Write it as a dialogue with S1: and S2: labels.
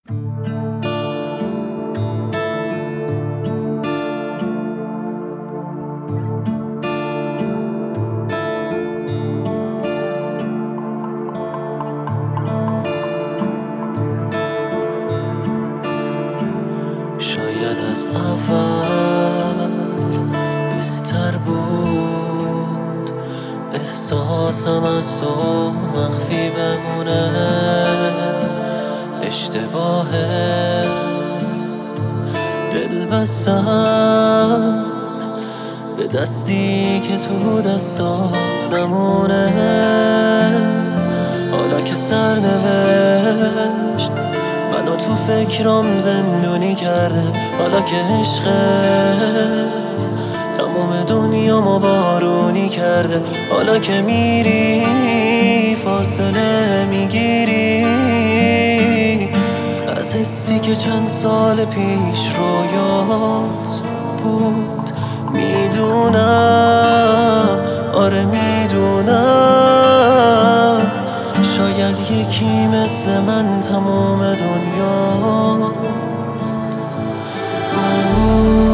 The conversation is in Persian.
S1: شاید از اول بهتر بود احساسم از تو مخفی بمونه. اشتباهه دل بستن به دستی که تو دستات نمونه. حالا که سرنوشت منو تو فکرام زندونی کرده، حالا که عشقت تمام دنیامو بارونی کرده، حالا که میری فاصله میگیری از حسی که چند سال پیش رویات بود. میدونم، آره میدونم، شاید یکی مثل من تمام دنیاست.